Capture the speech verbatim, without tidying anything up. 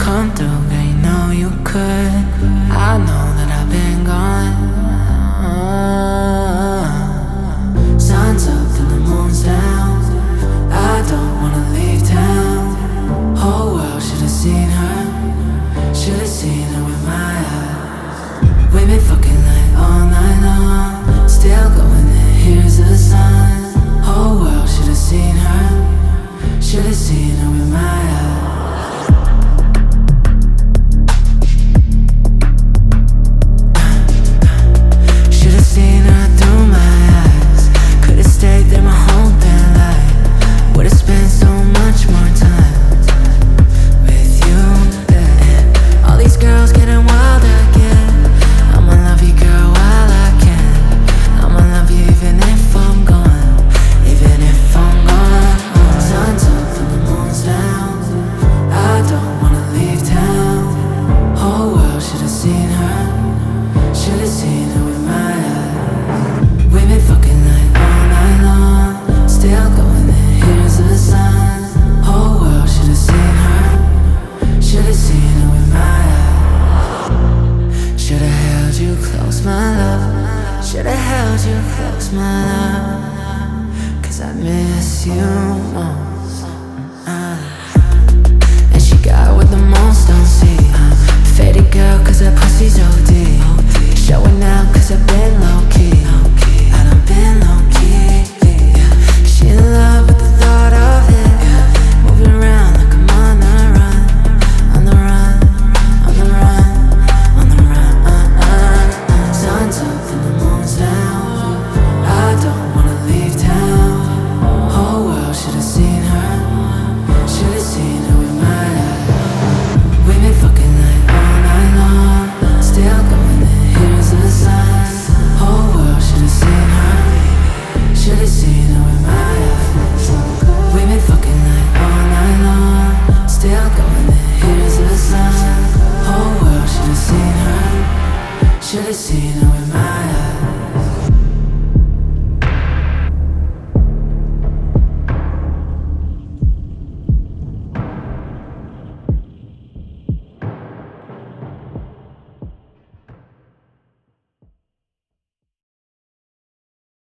come through, girl, you know you could. I know that I've been gone. Sun's up till the moon's down. I don't wanna leave town. Whole world should've seen her. Should've seen her with my eyes. We've been fucking like all night long. Still going there, here's the sun. Whole world should've seen her. Should've seen her with my eyes. Should've held you close, my love, 'cause I miss you most. uh. And she got what the most don't see. uh. Faded girl, 'cause that pussy's O D. Showing out 'cause I've been low-key. I done been low-key. She in love with the thought of it. Moving around like I'm on the run. On the run, on the run, on the run. uh, uh. Sun's up and the moon's down. I don't wanna leave town. Whole world should've seen her. Should've seen her with my eyes. We've been fucking like all night long. Still going there, here's the sun. Whole world should've seen her. Should've seen her with my eyes. We've been fucking like all night long. Still going there, here's the sun. Whole world should've seen her. Should've seen her with my eyes.